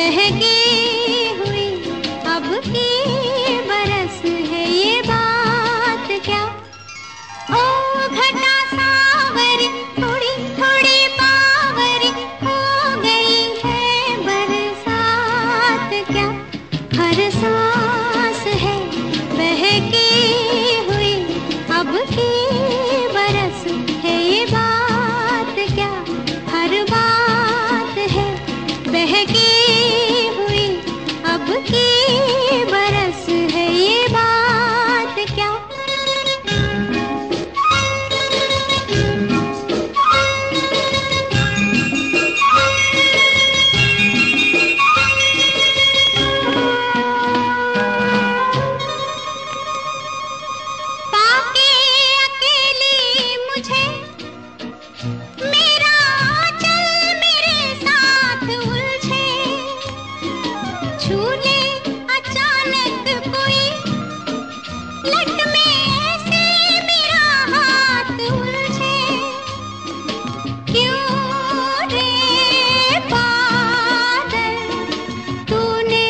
बहकी हुई अब की बरस है ये बात क्या। ओ घटा सावरी थोड़ी थोड़ी बावरी हो गई है बरसात क्या। हर सांस है बहकी हुई अब की बरस है ये बात क्या। हर बात है बहकी हुई अब की बरस है ये बात क्या। पाके अकेली मुझे मेरा चल मेरे साथ उलझे। छू ले अचानक कोई लट में ऐसे मेरा हाथ उलझे। क्यों रे बादल तूने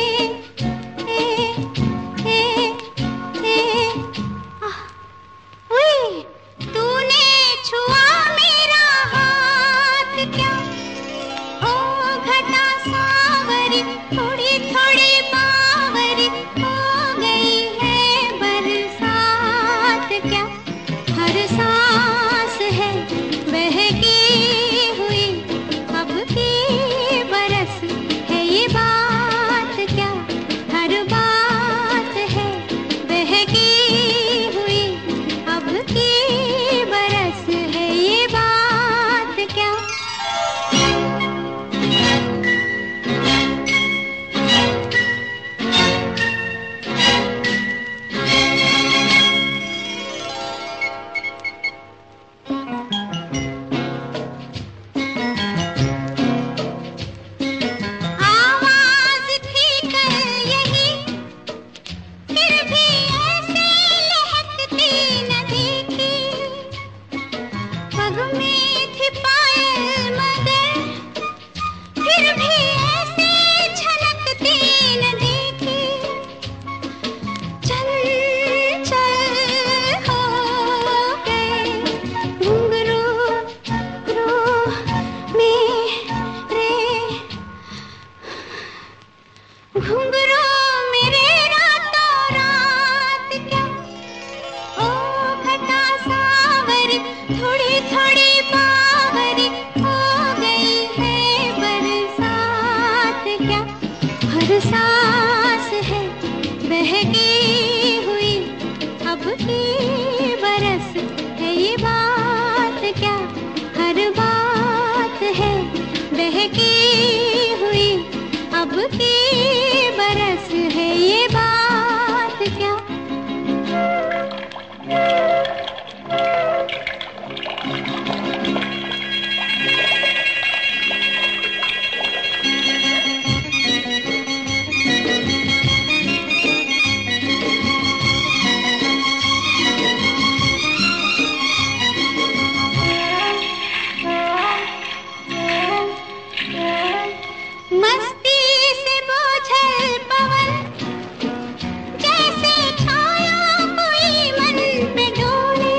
उई, तूने छुआ मेरा हाथ क्या। ओ घटा सावरी थोड़ी थोड़ी बावरी हो गई है बरसात क्या। हर सांस है बहकी हुई अब की बरस है ये बात क्या। हर बात है बहकी हुई अब की बरस है ये बात क्या। आवाज थी कल यही फिर भी ऐसे लहकती न देखी। पग में थी पायल मगर फिर भी ऐसे झलकती न देखी। चल चल हो गए घुंघरू घुंघरू मेरे रातों रात क्या। ओ घटा सावरी थोड़ी थोड़ी बावरी हो गई है बरसात क्या। हर सांस है बहकी हुई अब की बरस है ये बात क्या। हर बात है बहकी हुई अब की बरस है ये बात क्या। मस्ती से बोझल पवन जैसे छाया कोई मन पे डोले।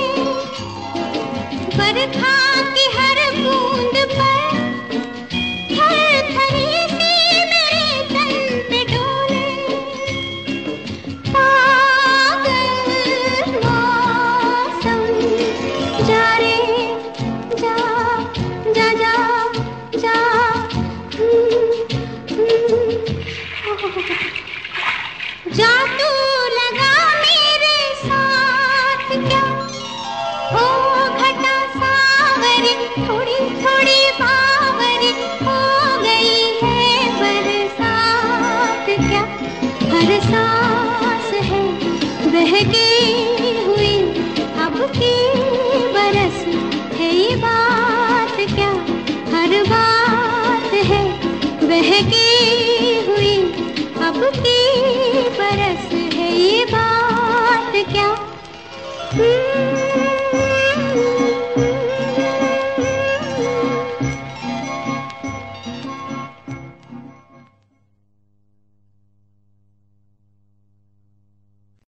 बरखा की हर बूंद पर थरथरी सी मेरे तन पे डोले। पागल मौसम जा रे जा जा जा जा जा तू लगा मेरे साथ क्या। ओ घटा सावरी थोड़ी थोड़ी बावरी हो गई है बरसात क्या। हर सांस है बहकी हुई अब की बरस है ये बात क्या। हर बात है बहकी हुई अब की बरस है ये बात क्या।